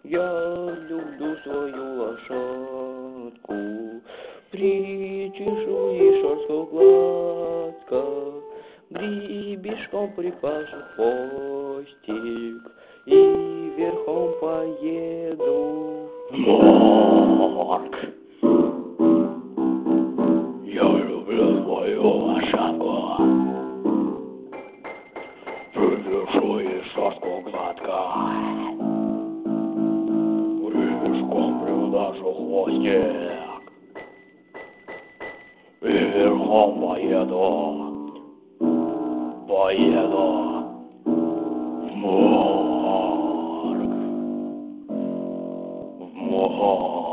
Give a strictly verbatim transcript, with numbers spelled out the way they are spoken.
Я люблю свою лошадку, причешу ей шерстку гладко, гребешком прикажу хвостик и верхом поеду в морг. Я люблю свою лошадку, причешу ей шерстку гладко, гребешком прикажу хвостик и верхом поеду, поеду в морг, в морг.